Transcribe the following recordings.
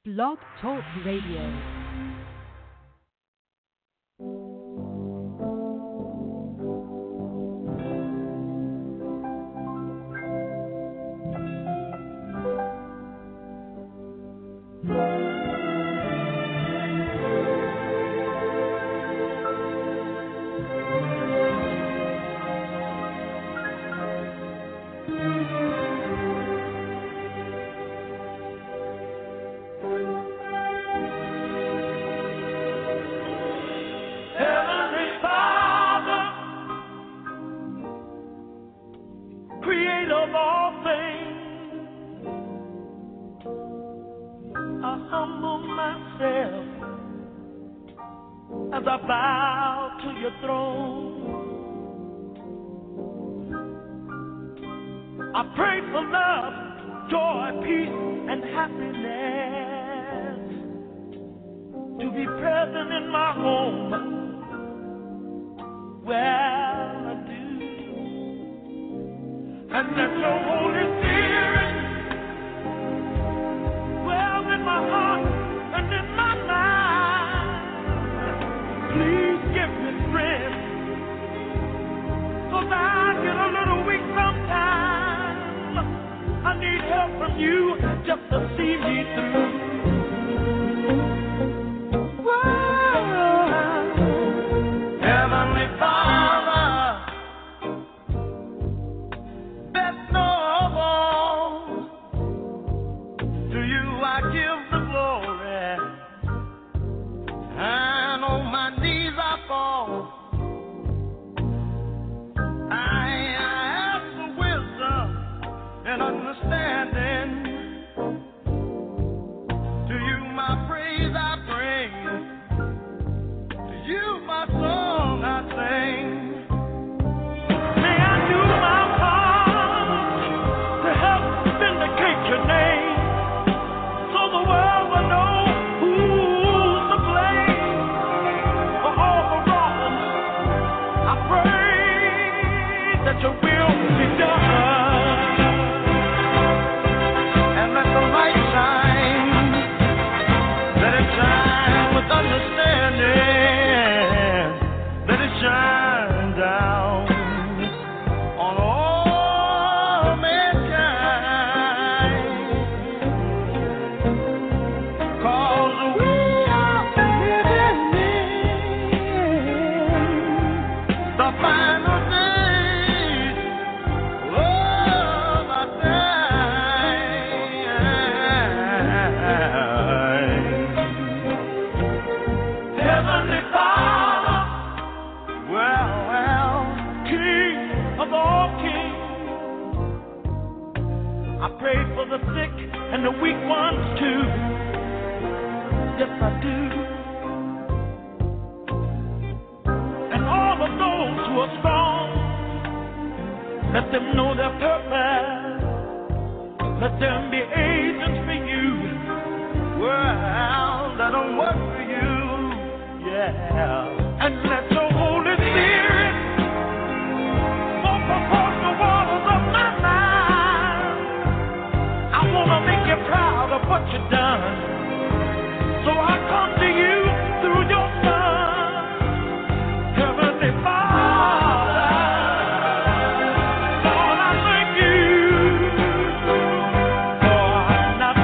Blog Talk Radio. Not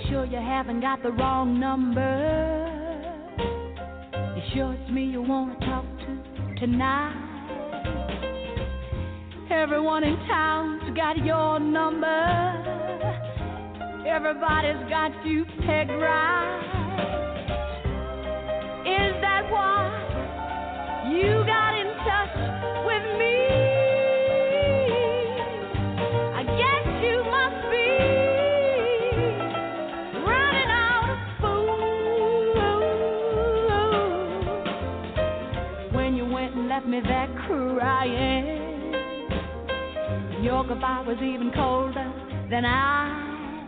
sure you haven't got the wrong number? You sure it's me you want to talk to tonight? Everyone in town's got your number. Everybody's got you pegged right. Is that why you got in touch with me? I guess you must be running out of food. When you went and left me there crying, your goodbye was even colder than I.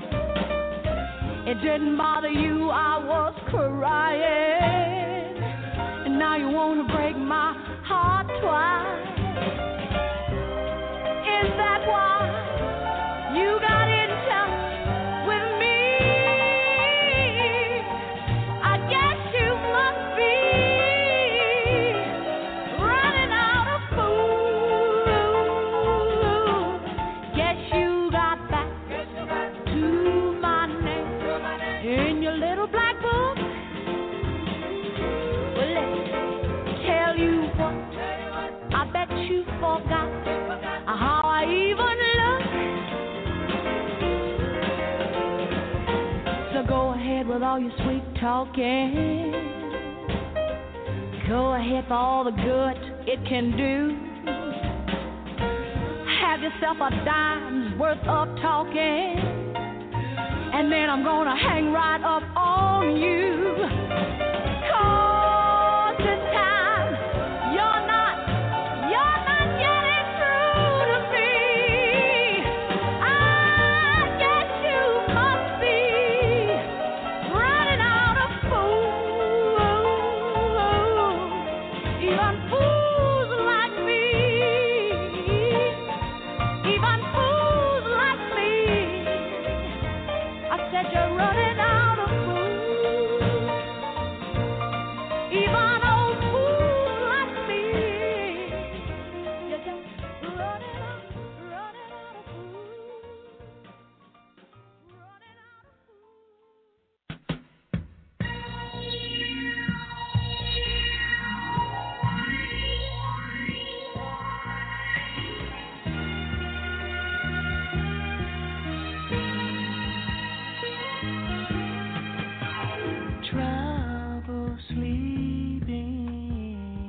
It didn't bother you, I was crying. And now you want to break my heart twice. Is that why you got in touch with me? I guess you must be running out of food. Guess you got back to my name in your little black book. Well, let me tell you what, I bet you forgot how I even look. So go ahead with all your sweet talking. Go ahead for all the good it can do. Have yourself a dime's worth of talking, and then I'm gonna hang right up on you. 'Cause this time you're not getting through to me. I guess you must be running out of food. Even fools like me, even fools like me. I said you're running out of food. Even old fools like me. You're just running out of food. Running out of trouble sleeping,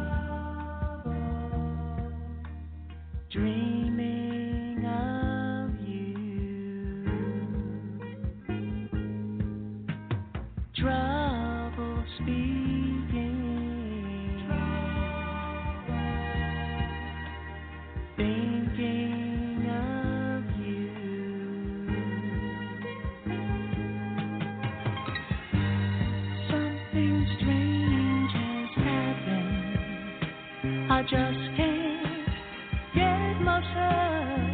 dreaming of you, trouble speaking, thinking of you. Something strange has happened. I just can't get myself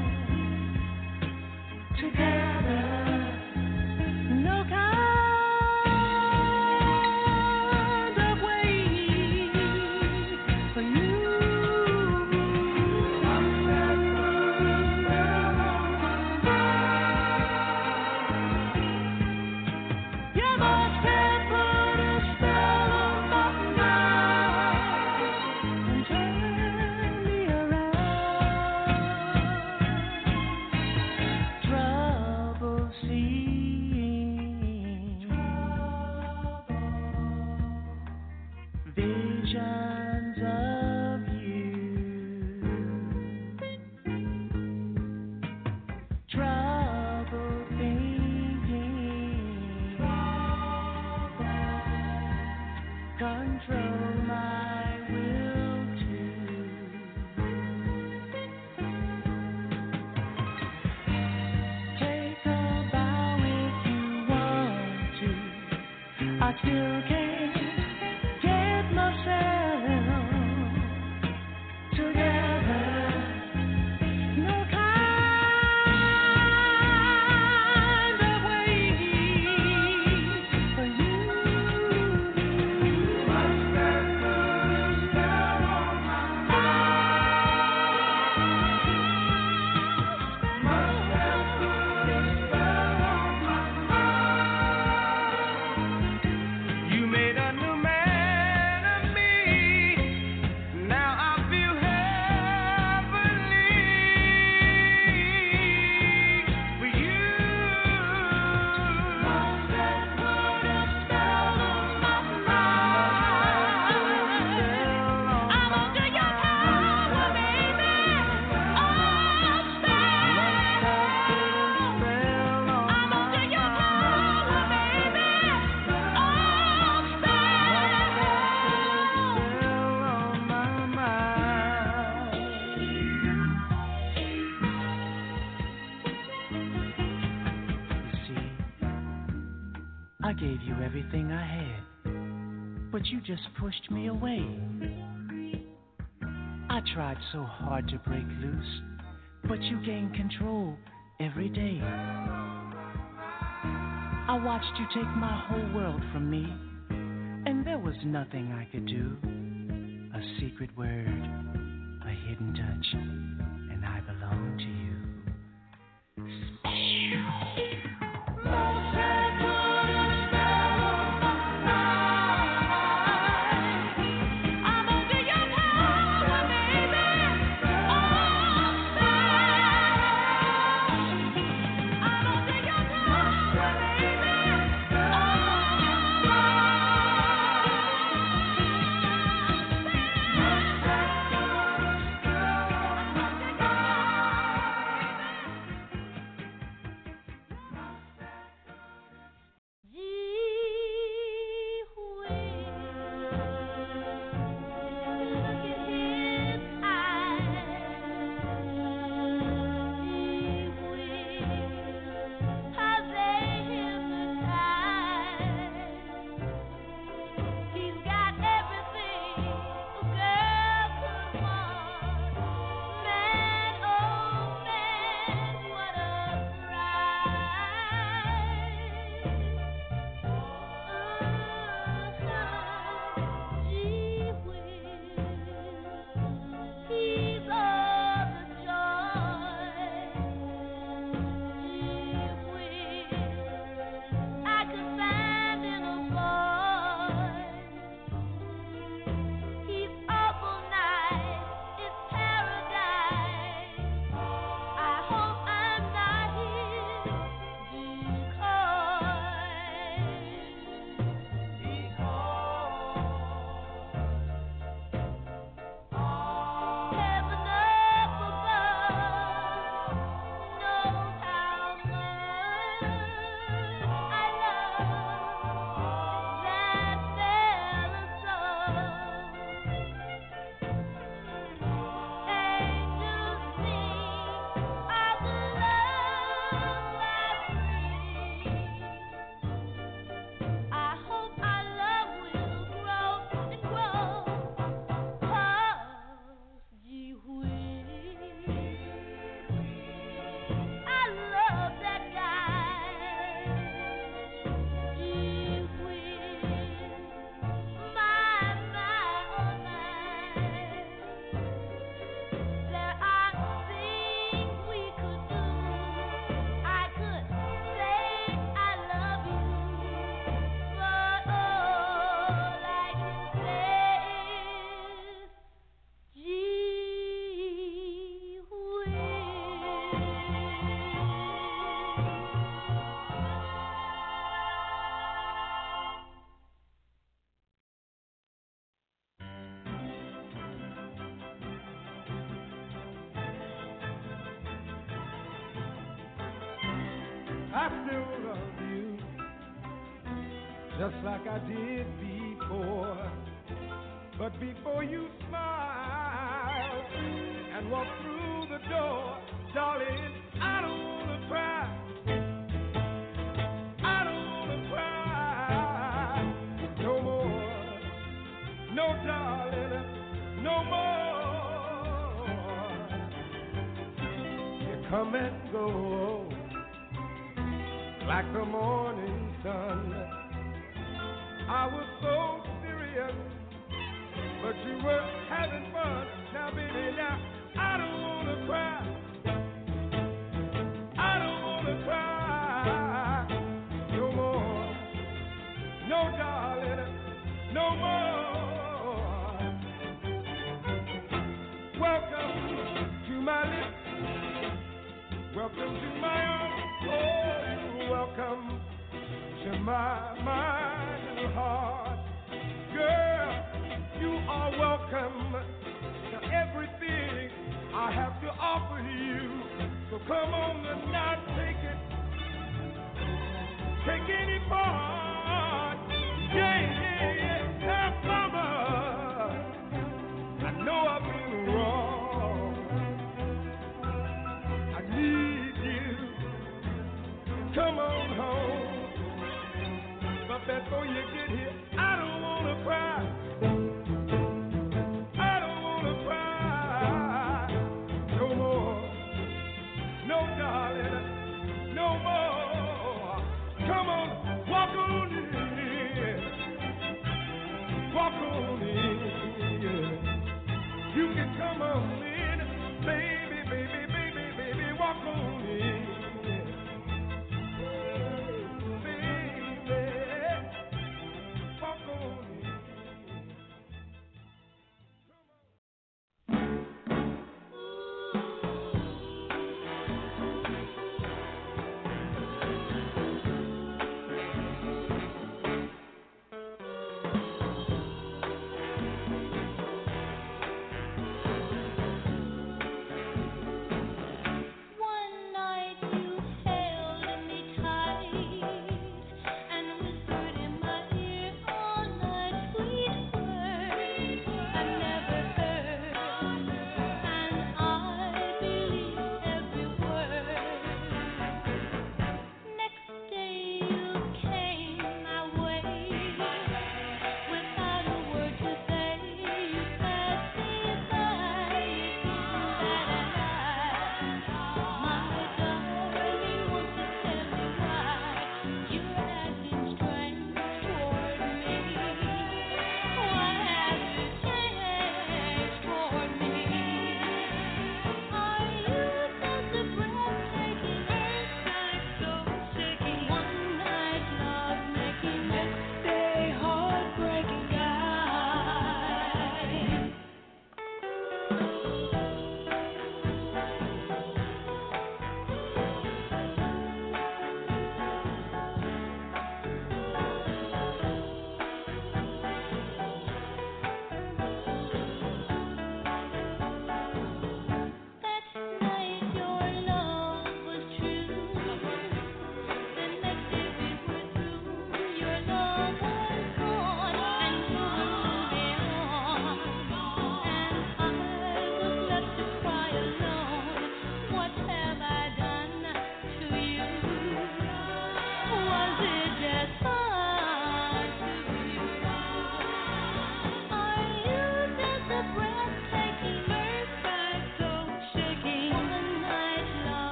together. No kind of way for you. You must have put a spell on my mind and turned me around. Trouble seeing, visions of you, trouble thinking, control my will to take a bow if you want to. I still can't get myself together. No kind of way for you. Must have put a spell on my mind. Must have put a spell on my mind. I gave you everything I had, but you just pushed me away. I tried so hard to break loose, but you gained control every day. I watched you take my whole world from me, and there was nothing I could do. A secret word, a hidden touch, and I belong to you. I still love you, just like I did before. But before you smile and walk through the door, darling, I don't wanna cry. I don't wanna cry no more. No, darling, no more. You come and go like the morning sun. I was so serious, but you were having fun. Now, baby, now, I don't wanna cry. I don't wanna cry no more. No, darling, no more. Welcome to my lips. Welcome to my arms. Oh, welcome to my mind and heart. Girl, you are welcome to everything I have to offer you. So come on and not take it. Take any part. Yeah, yeah, yeah. Now, mama, I know I've been wrong. I need you. Come on home.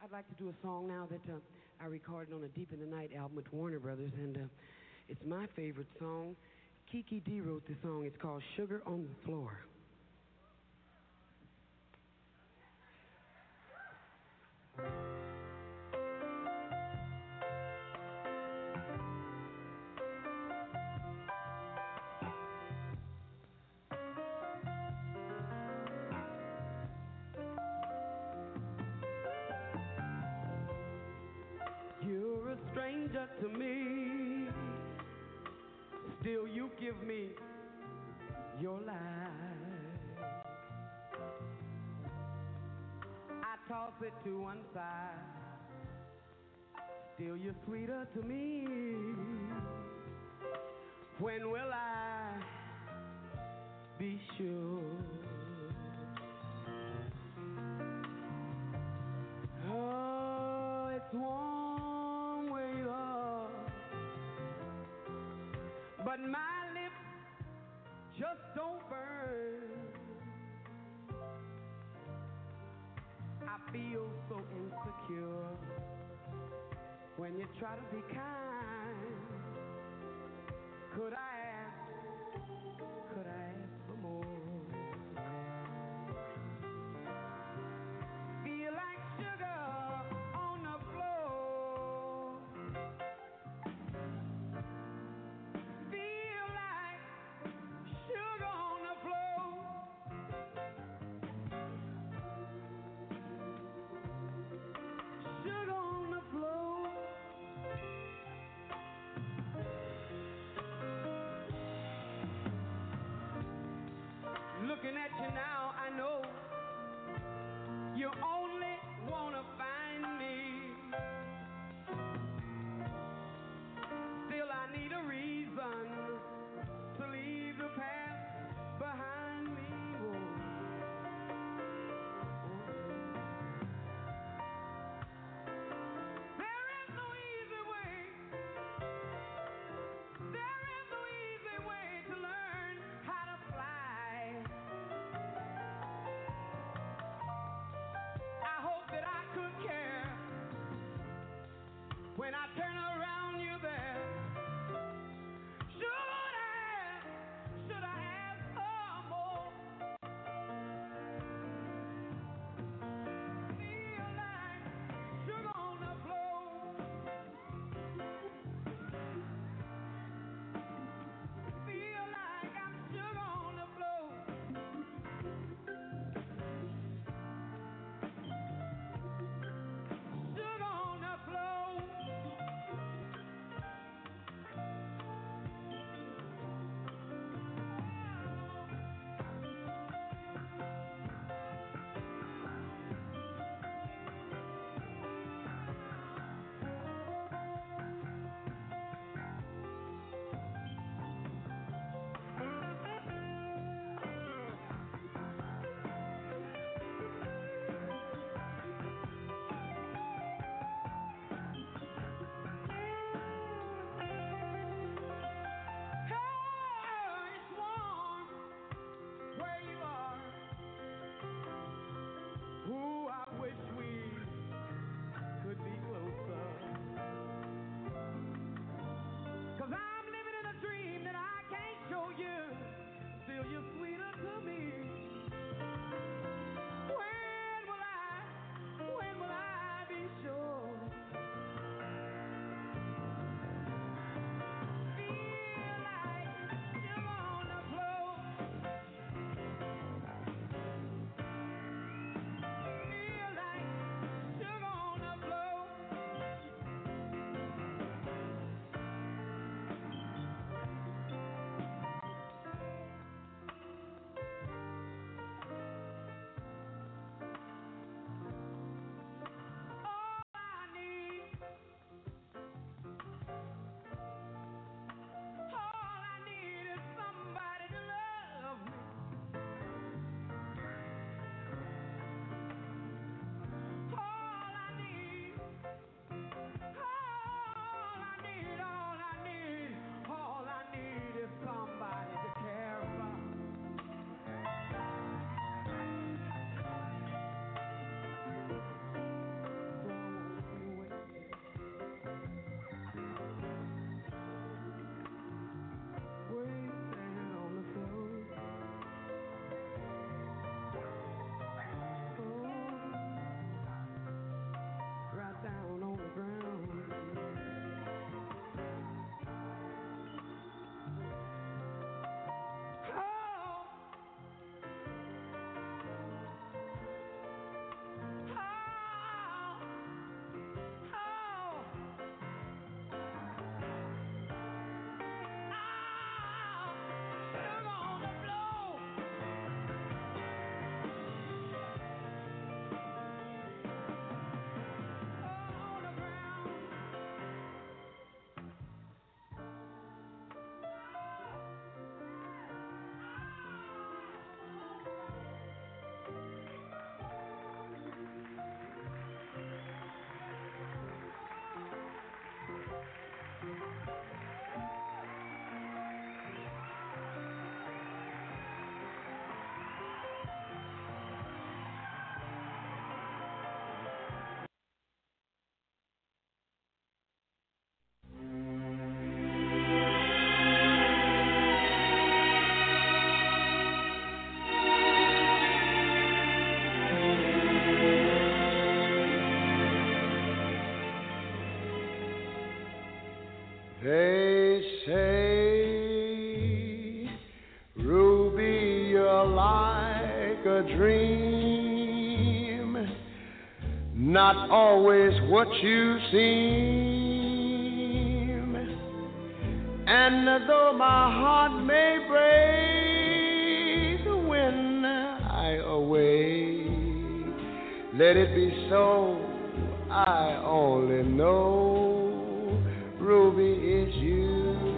I'd like to do a song now that I recorded on a Deep in the Night album with Warner Brothers, and it's my favorite song. Kiki D wrote the song. It's called Sugar on the Floor. You're a stranger to me, still you give me your life. I toss it to one side, still you're sweeter to me. When will I be sure? Oh, it's warm where you are, but my lips just don't burn. I feel so insecure when you try to be kind. Could I ask for more? Feel like sugar on the floor. Feel like sugar on the floor. Sugar on the floor. Looking at you now, I know you only wanna find me. Still, I need a reason to leave the past behind me. There is no easy way. There is no easy way to learn how to fly. They say, Ruby, you're like a dream, not always what you seem. And though my heart may break when I away, let it be so. I only know, Ruby, it's you.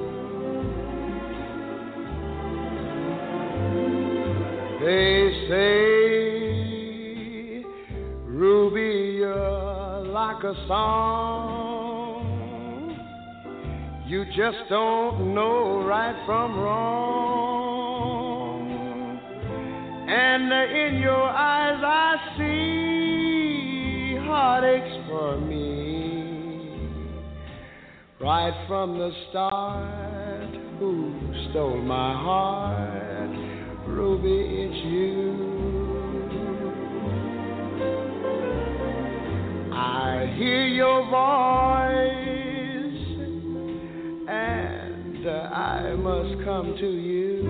They say, Ruby, you're like a song. You just don't know right from wrong. And in your eyes I see heartaches for me. Right from the start, who stole my heart? Ruby, it's you. I hear your voice, and I must come to you.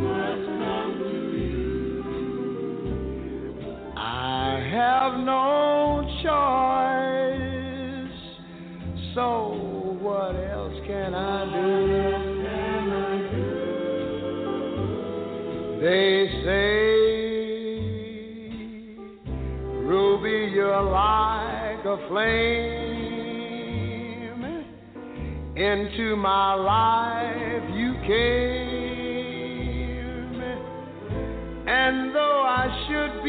I have no choice, so what else can I do? They say, Ruby, you're like a flame. Into my life you came. And though I should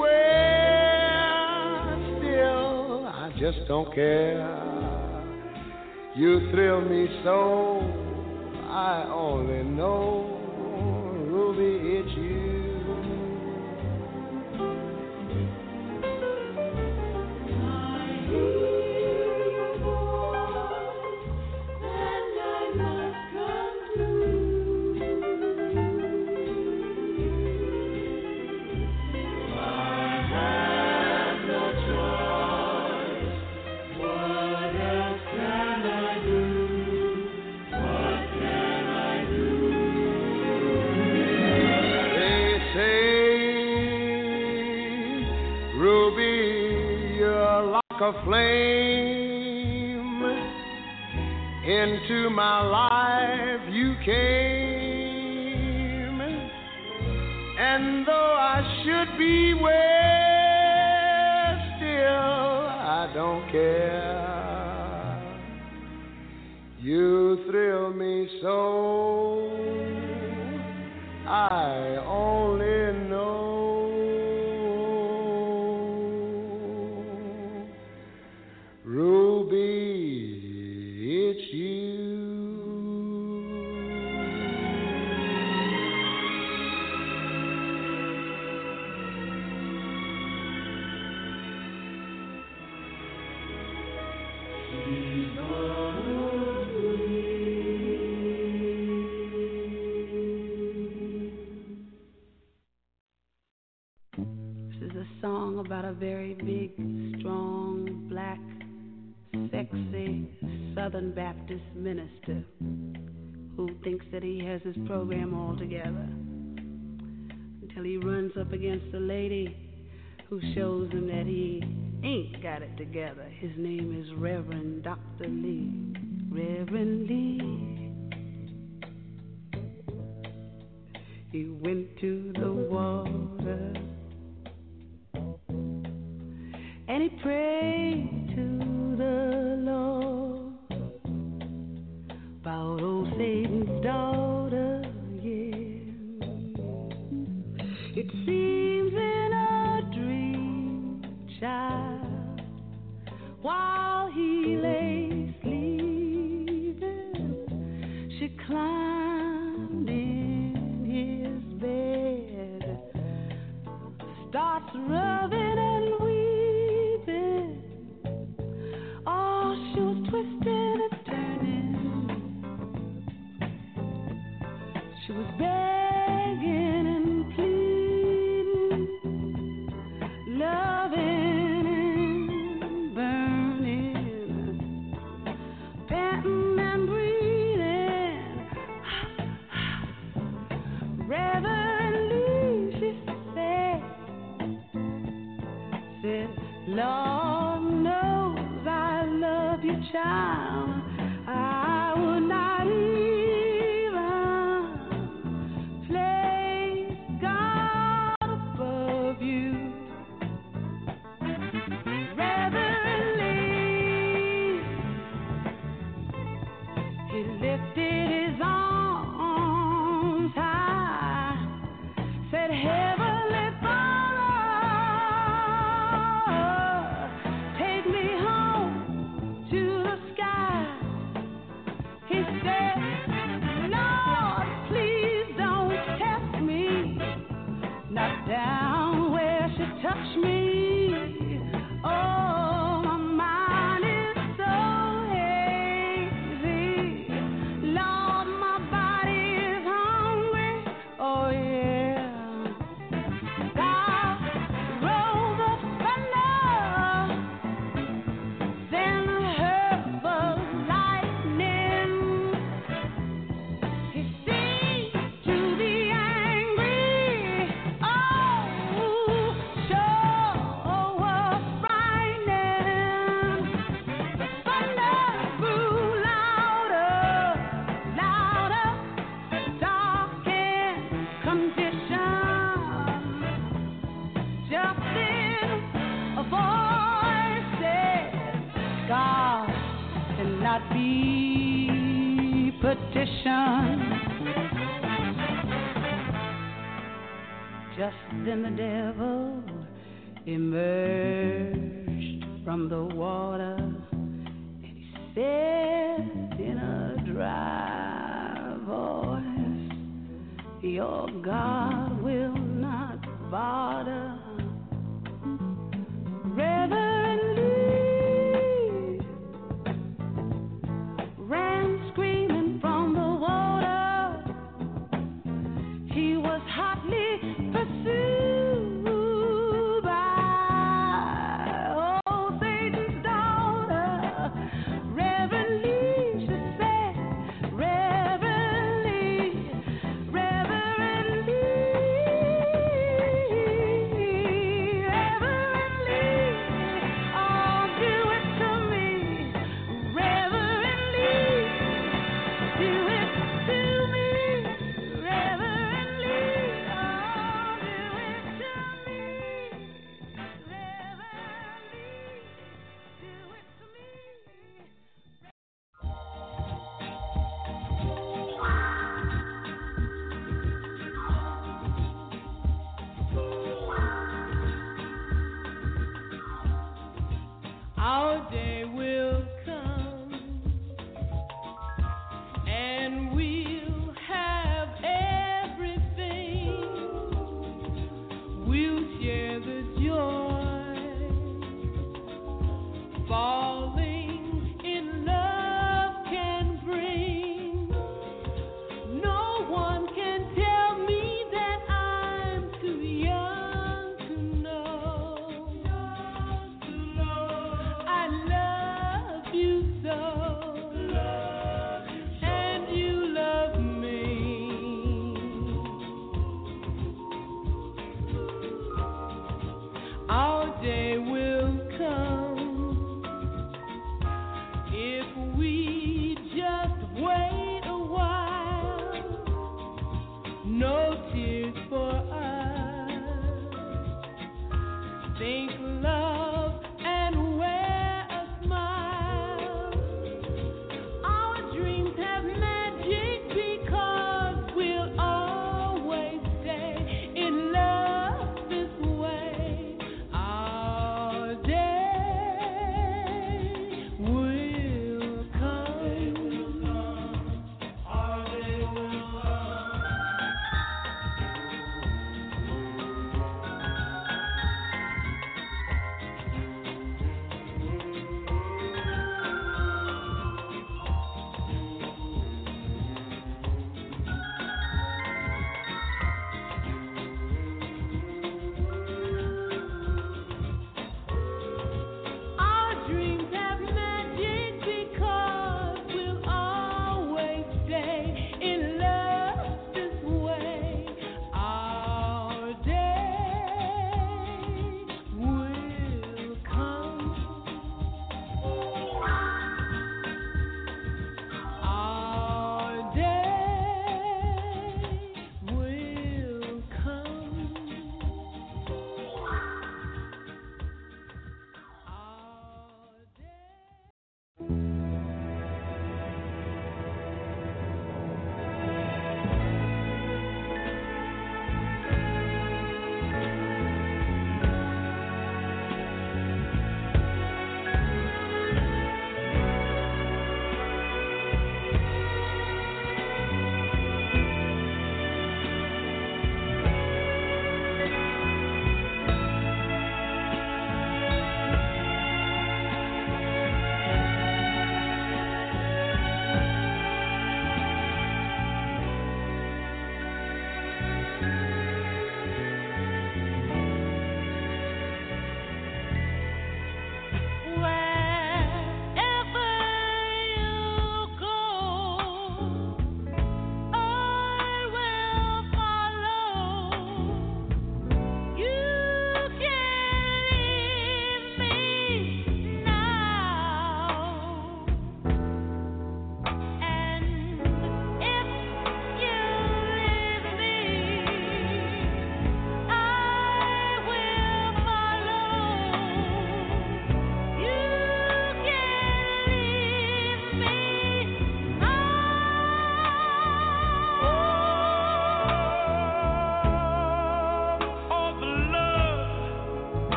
beware, still I just don't care. You thrill me so, I only know, Ruby, it's you. A flame into my life you came, and though I should beware, still I don't care. You thrill me so, I only know, Ruby, it's you. This is a song about a very big, strong, black, sexy Southern Baptist minister who thinks that he has his program all together until he runs up against a lady who shows him that he ain't got it together. His name is Reverend Dr. Lee. Reverend Lee. He went to the water and he prayed to the Lord about old Satan's daughter, yeah. It seems in a dream, child, while he lay sleeping, she climbed in his bed, starts rubbing and weeping. Oh, she was twisting and turning. She was begging and pleading, loving and burning. child, I would not even place God above you. Reverently, he lifted his arms high, said, Heavenly Father, take me home to the sky. He said, Lord, please don't test me, not down where she touched me. Oh, my mind is so hazy. Lord, my body is hungry. Oh, yeah. God rolled the thunder, then heard the lightning. He seemed to be angry. Oh, sure was frightening. The thunder grew louder, louder, darkened condition. Just then, a voice said, God cannot be petitioned. Just then the devil emerged from the water, and he said in a dry voice, your God will not bother. Reverently ran screaming from the water. He was hotly pursued by old Satan's daughter. Reverently, she said, reverently, reverently, reverently, oh, do it to me. Reverently, do it to me. Reverently, oh, do it to me. Reverently, do it to me. Our day will come, and we'll have everything. We'll share the joy, falling in love can bring. No one can tell me that I'm too young to know. I love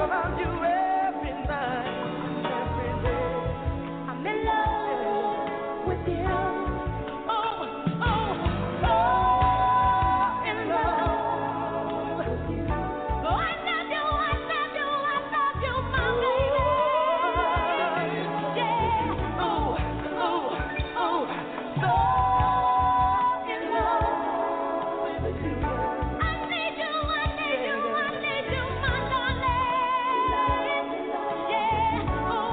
about you every night, every day. I'm in love with you. Oh, in love with you. Oh, I love you, I love you, I love you, my baby. Yeah. So in love with you. I need you, I need you, I need you, my darling. Yeah.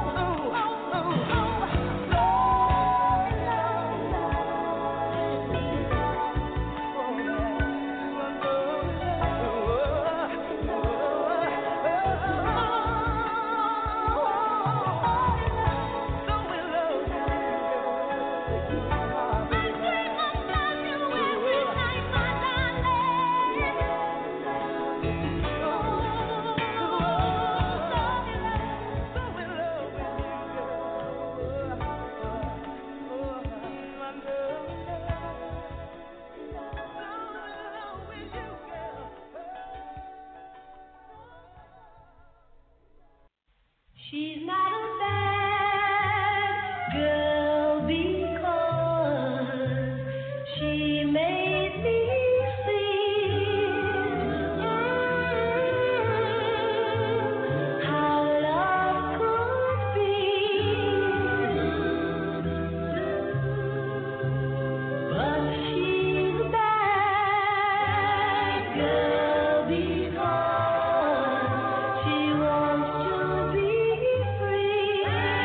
She's not a bad girl because she made me feel how love could be. But she's a bad girl because she wants to be free.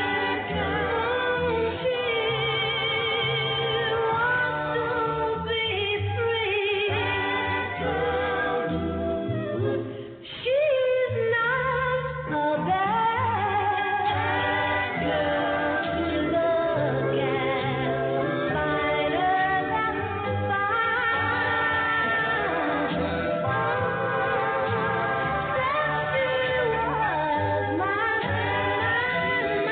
She's not a bad girl to look at, finer than fine. Said she was mine,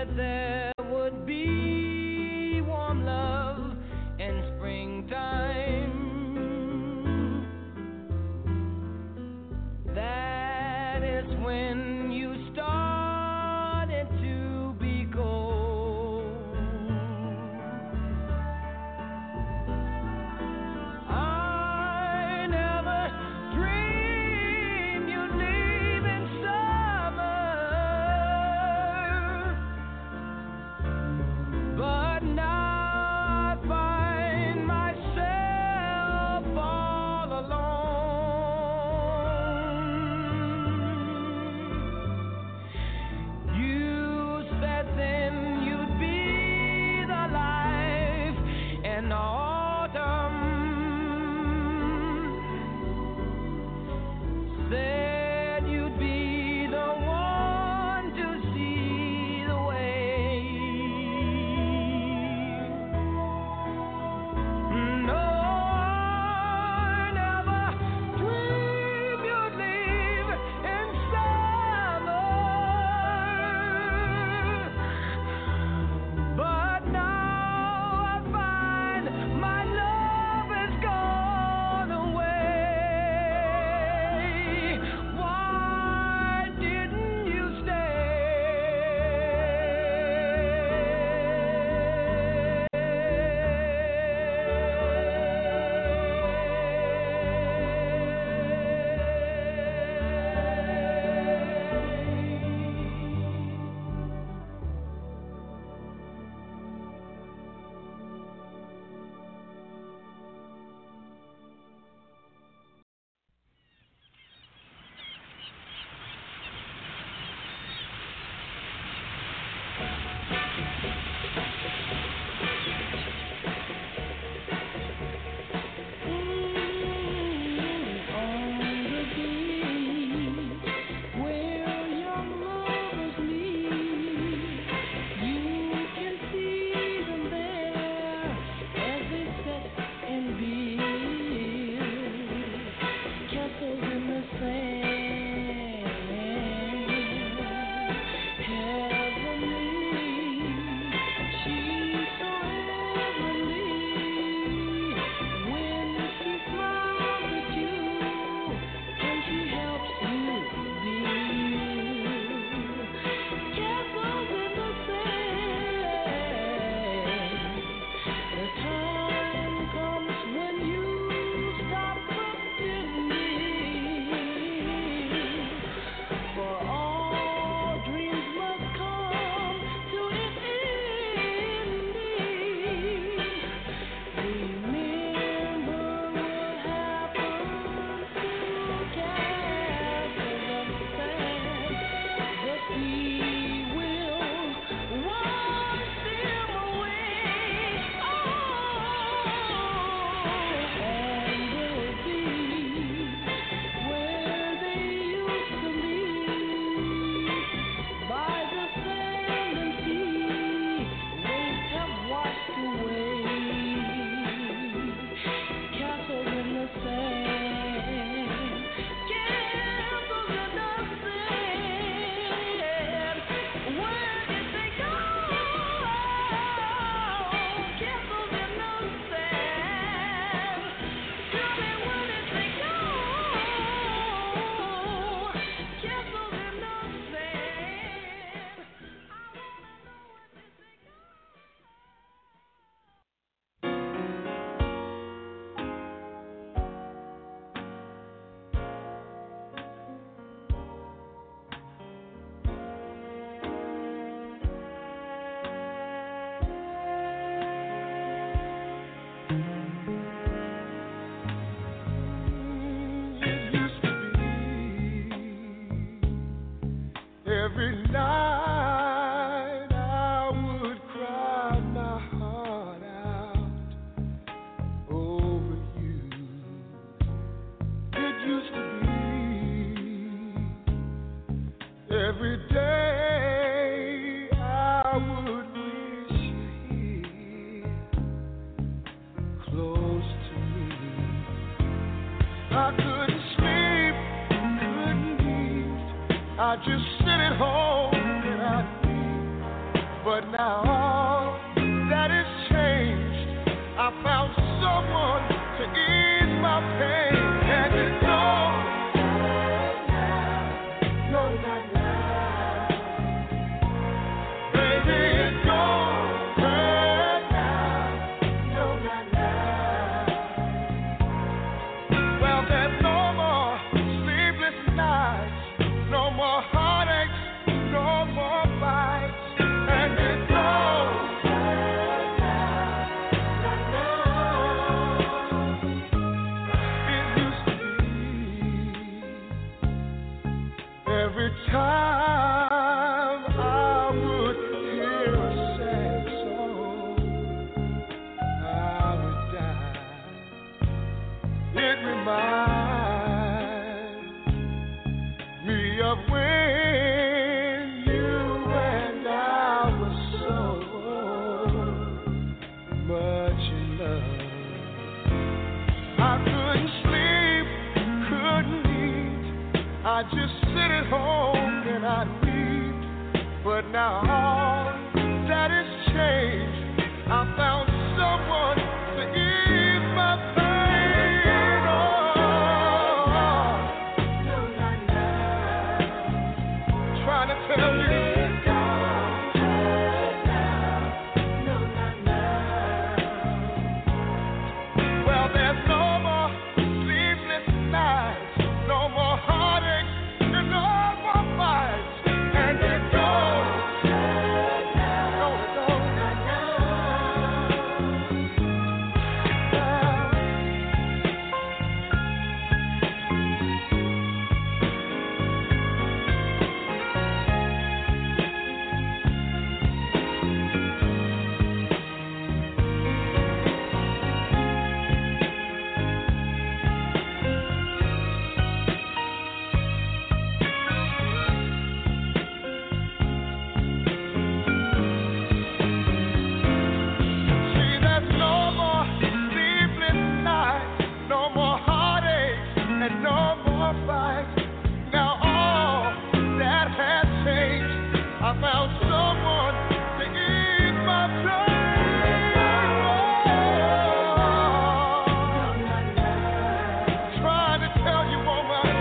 there would be warm love in springtime. That is when you started to be cold. I never dreamed you'd leave in summer, but now I find myself all alone. You said then you'd be the life in autumn. Said you'd be the one to see the way. No, I never dreamed you'd leave in summer, but now I find my love has gone away. Why didn't you Every night I would cry my heart out over you. It used to be every day I would wish you here close to me. I couldn't sleep, couldn't eat. I just sit at home and I'd weep but now all that is changed. I found someone to ease my pain, and it's all no, not now. Baby, it's over now. No, not now. Well, there's no more sleepless nights, no more heartaches, no more fights, and it's over now. It used to be every time I would hear a sad song, I would die. It reminds me of when you and I were so much in love. I couldn't sleep, couldn't eat. I just sit at home and I'd weep. But now all that has changed. I found someone to ease my pain. Oh, trying to tell you. Well, there's no more sleepless nights, no more heartaches, and no more fights. And it goes. No, it don't. See, there's no more sleepless nights, no more heartaches, and no more fights. Now all that has changed. I found someone to ease my pain. Trying to tell you, woman,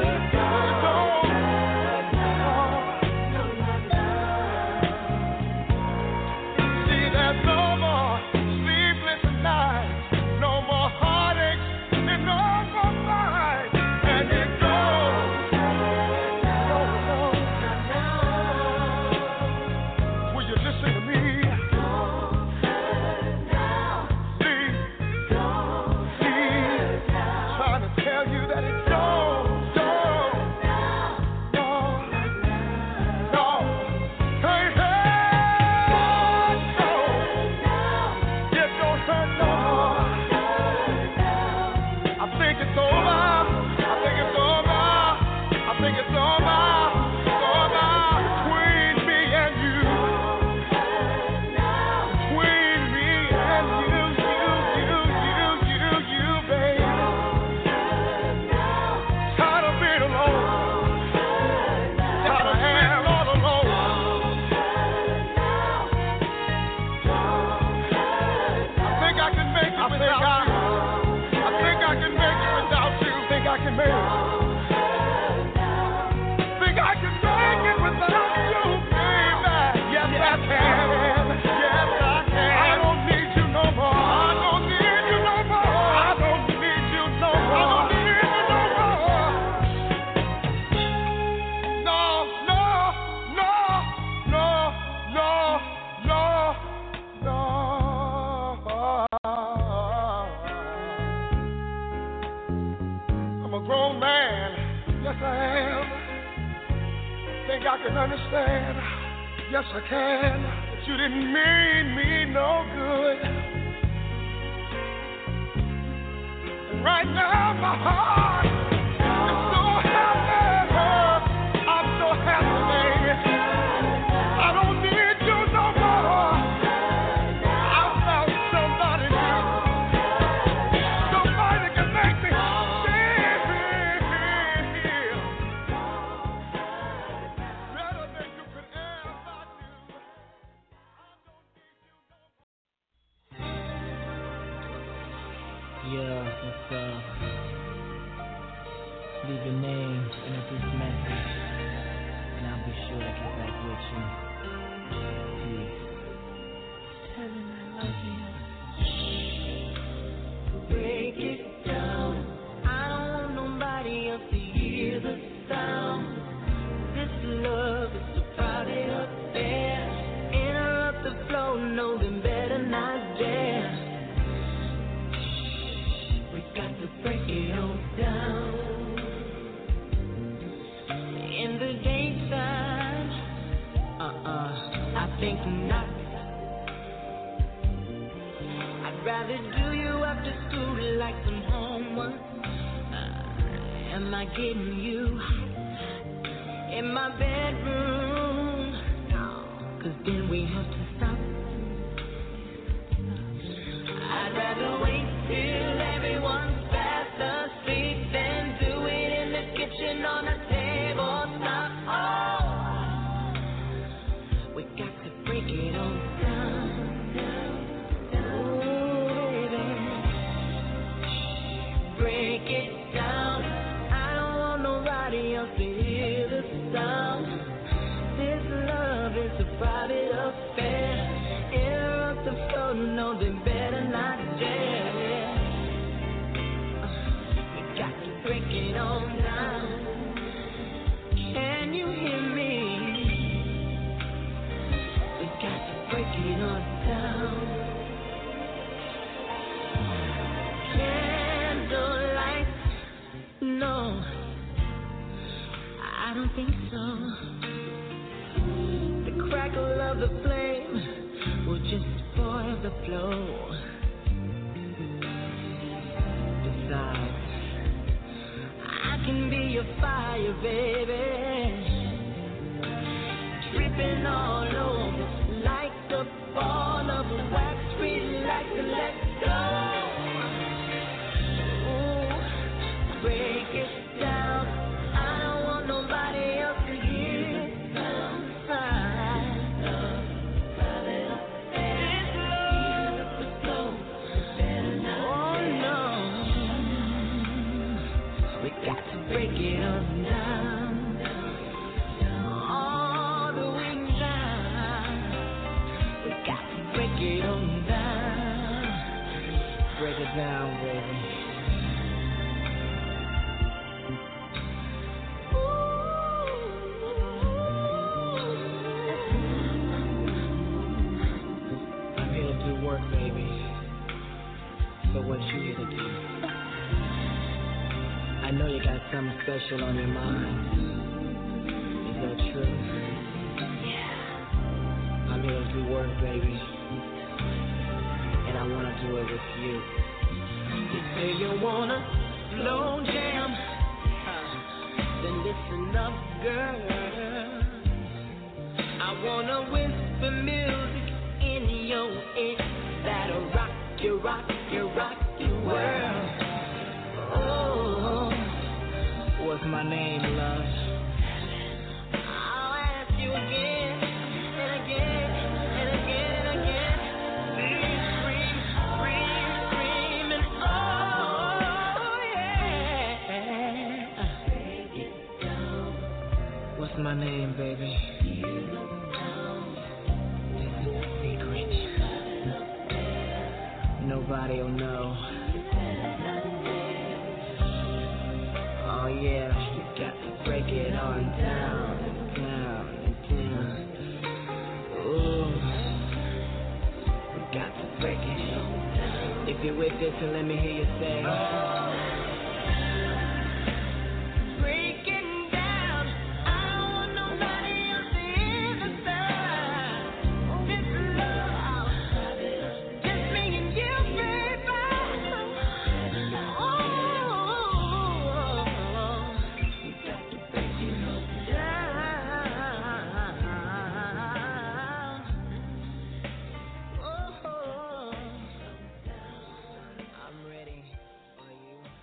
see, there's no more sleepless nights, no more heartaches, and no more fights. And it goes. Will you listen to me? Please, trying to tell you that it don't. No. Hey, no. It don't hurt no more. I think it's over. I think it's over. I think it's over. It's over between me and you. Between me and you, baby. Tired of being alone. Tired of being all alone. I think I can make it without you. I think I can make it without you. Think I can make it. Think I can make it without you, baby. Yes, I can. Yes, I can. I don't need you no more. I don't need you no more. I don't need you no more. I don't need you no more. No, no, no, no, no, no, no. I'm a grown man. Yes, I am. Think I can understand. Yes, I can. That you didn't mean me no good. And right now, my heart is so happy. I'm so happy, baby. I don't need you no more. I found somebody new. Somebody that can make me feel better than you could ever do. What's up? Leave your name in a brief message, and I'll be sure to get back with you. Peace. Tell him I love you. Break it down. I don't want nobody else to hear the sound. This love is a private affair. Interrupt the flow, no, then better not dare. We got to break it all down. In the daytime, I think not. I'd rather do you after school like some homework. Am I getting you in my bedroom? No, 'cause then we have to stop. I'd rather wait till everyone's fast asleep than do it in the kitchen on a table top. Oh, we got to break it on down. Break it down. I don't want nobody else to hear the sound. This love is a private affair. Interrupt the flow, no, they better not dare. We got to break it on down. Can you hear me? We got to break it on down. Candlelight, no, I don't think so. The crackle of the flame will just spoil the flow. Besides, I can be your fire, baby, dripping all over like a ball of wax. Relax and let go. Break it down. I don't want nobody else to hear it. Oh no, we got to break it on down. All the way down. We got to break it on down. Break it down, baby. Work, baby. So what you here to do? I know you got something special on your mind. Is that true? Yeah. I'm here to do work, baby. And I want to do it with you. You say you wanna slow jam, then listen up, girl. I wanna whisper music in your ear that'll rock your world. Oh, What's my name, love? I'll ask you again and again and again and again. Scream, and oh yeah. What's my name, baby? This is a secret. Nobody'll know. Oh yeah, you got to break it on down. Ooh, we got to break it. If you're with this, then let me hear you say. Breaking down, I don't want nobody else to hear the sound. This love, just me and you, baby. Oh, you got to break it down. Oh, I'm ready for you.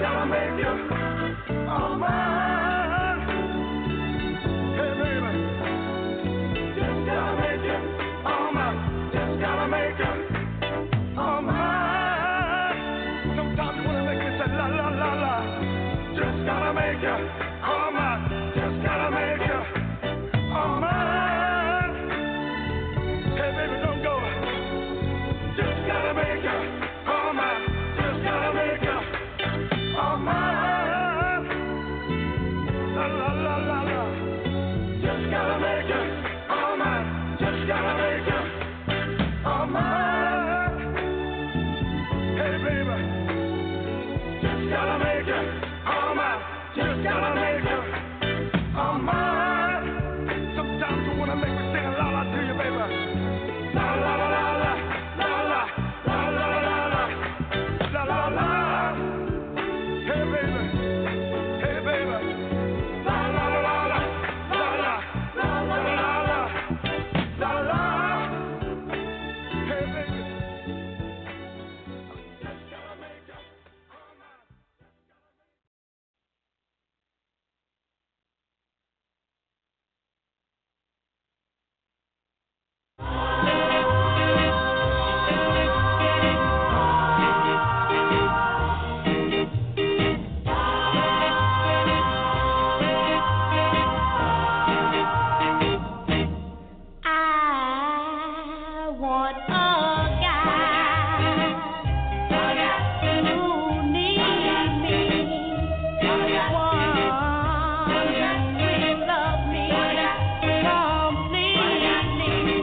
gotta make you all mine. Hey, baby, just gotta make you all mine. Just gotta make you all mine. Sometimes you wanna make me say la la la la. Just gotta make you all mine. Just gotta make you all mine. Hey, baby, don't go. Just gotta make you all mine. Just gotta make you all mine. La la la la la. Just gotta make you all mine. Just gotta make you all mine. Hey, baby. Just gotta make you all mine. Just gotta make you all mine. Sometimes you wanna make me sing a la la to you, baby. La la la la la. La la la la la la. La la la. Hey, baby. Hey, baby. La la la la la. La la la la la la. La la. Hey, baby. Just gotta make you all mine. I want a guy who needs me, one who will love me completely,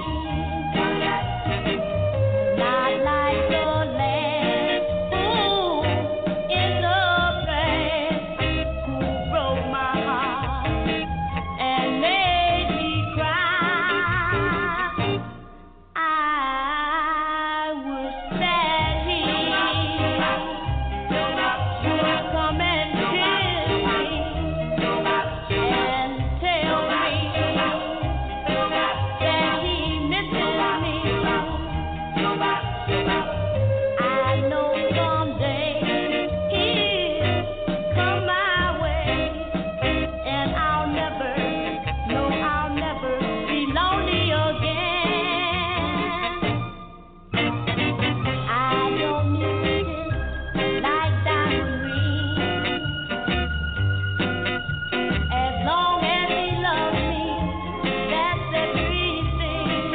not like the last fool in the past who broke my heart and made me cry. I wish that he would come and kiss me and tell me that he misses me. I know someday he'll come my way, and I'll never be lonely again. I don't need it like diamond rings. As long as he loves me, that's everything.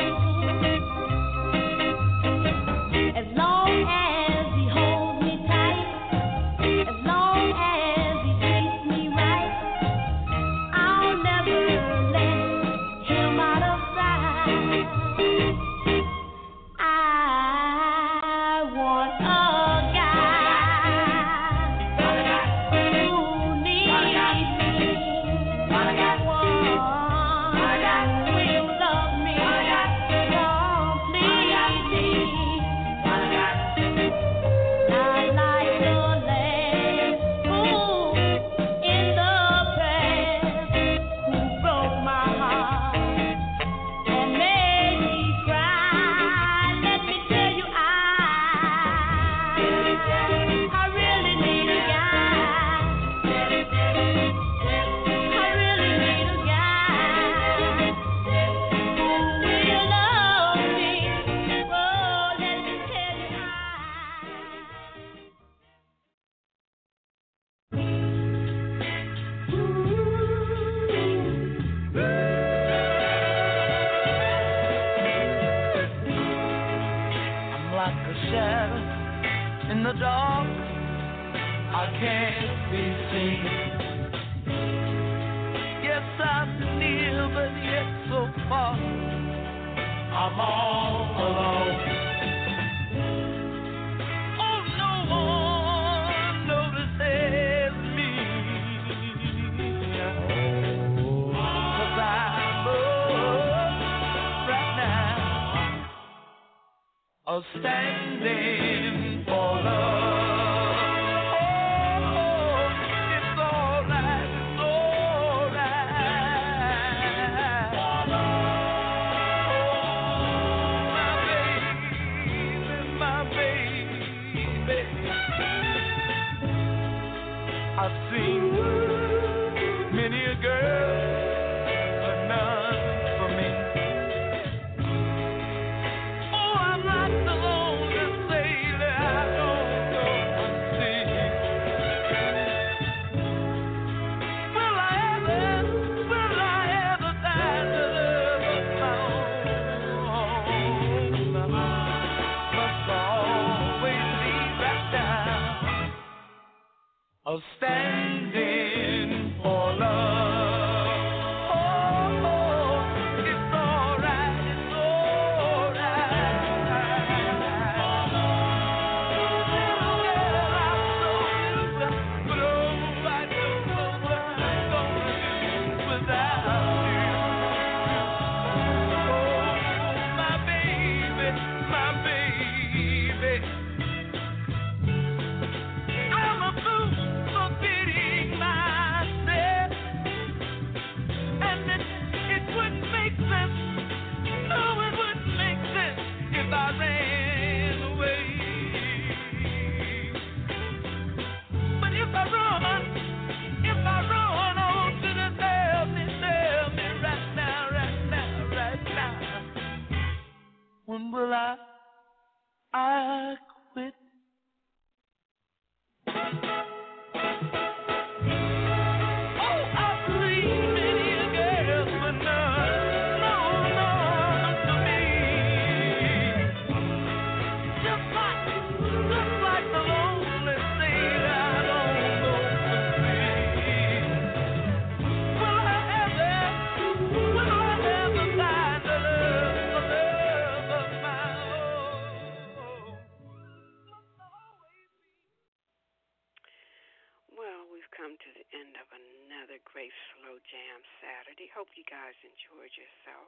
As long as he holds me tight, as long as he treats me right, I'll never let him out of sight. I want a guy who needs me, one who will love me completely, not like the last fool in the past who broke my heart and made me cry. Let me tell you, I really need a guy. I really need a guy who will love me. Oh, let me tell you, I'm like a shadow in the dark. I can't be seen. Yes, I'm near, but yet so far. I'm all alone. Oh, no one notices me. 'Cause I'm right now standing for love. It's all right, it's all right. My baby. I've seen many a girl, but none for me. Oh, I'm like the lonely sailor, I don't know the sea. Will I ever find the love of my own? Must always be right down, standing for love. Oh, it's alright, it's alright. Little girl, I'm so used, but oh, I don't know what I'm gonna do without you. Oh, my baby, my baby. I'm a fool for pitying myself, and it wouldn't make sense. No, it wouldn't make sense if I ran away. But if I run, on to the tell me right now, when will I quit? Well, we've come to the end of another great Slow Jam Saturday. Hope you guys enjoyed yourself.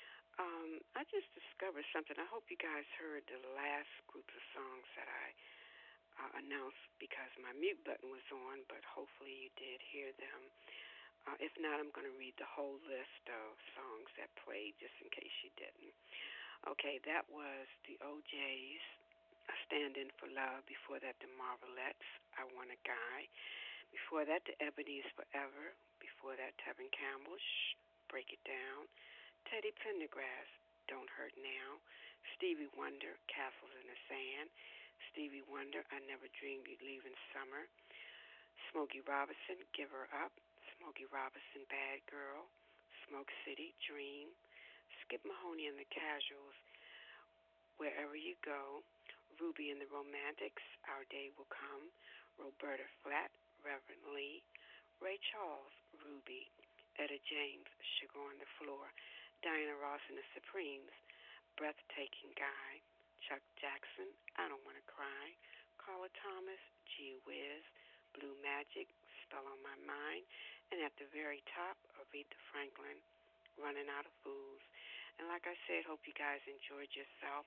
I just discovered something. I hope you guys heard the last group of songs that I announced because my mute button was on, but hopefully you did hear them. If not, I'm going to read the whole list of songs that played just in case you didn't. Okay, that was the OJ's Stand In For Love. Before that, the Marvelettes, I Want a Guy. Before that, the Ebony's Forever. Before that, Tevin Campbell, Break It Down. Teddy Pendergrass, Don't Hurt Now. Stevie Wonder, Castles in the Sand. Stevie Wonder, I Never Dreamed You'd Leave in Summer. Smokey Robinson, Give Her Up. Smokey Robinson, Bad Girl. Smoke City, Dream. Skip Mahoney and the Casuals, Wherever You Go. Ruby and the Romantics, Our Day Will Come. Roberta Flack, Reverend Lee. Ray Charles, Ruby. Etta James, Sugar on the Floor. Diana Ross and the Supremes, Breathtaking Guy. Chuck Jackson, I Don't Want to Cry. Carla Thomas, Gee Whiz. Blue Magic, Spell on My Mind. And at the very top, Aretha Franklin, Running Out of Fools. And like I said, hope you guys enjoyed yourself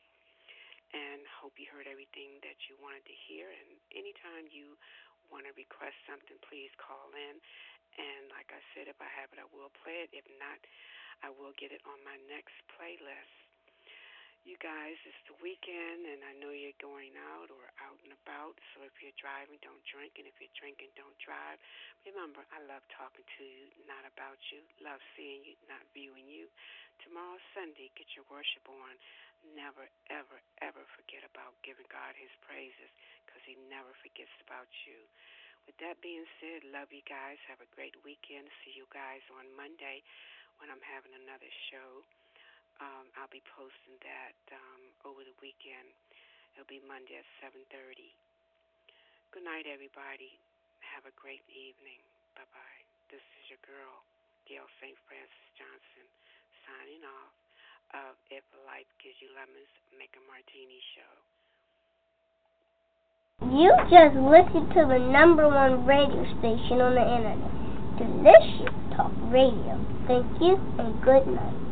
and hope you heard everything that you wanted to hear. And anytime you want to request something, please call in. And like I said, if I have it, I will play it. If not, I will get it on my next playlist. You guys, it's the weekend, and I know you're going out or out and about. So if you're driving, don't drink. And if you're drinking, don't drive. Remember, I love talking to you, not about you. Love seeing you, not viewing you. Tomorrow's Sunday. Get your worship on. Never, ever, ever forget about giving God his praises, because he never forgets about you. With that being said, love you guys. Have a great weekend. See you guys on Monday when I'm having another show. I'll be posting that over the weekend. It'll be Monday at 7:30. Good night, everybody. Have a great evening. Bye-bye. This is your girl, Gail St. Francis Johnson, signing off of If Life Gives You Lemons, Make a Martini show. You just listened to the #1 radio station on the internet, Delicious Talk Radio. Thank you and good night.